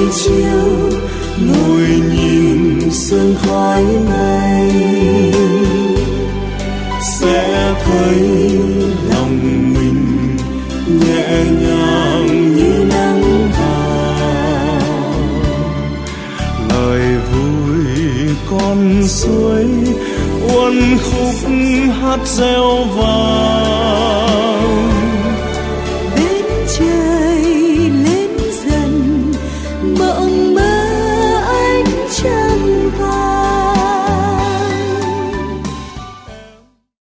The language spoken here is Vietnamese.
chiều ngồi nhìn sương khói mây, sẽ thấy lòng mình nhẹ nhàng như nắng vàng. Lời vui con suối uốn khúc hát reo vang,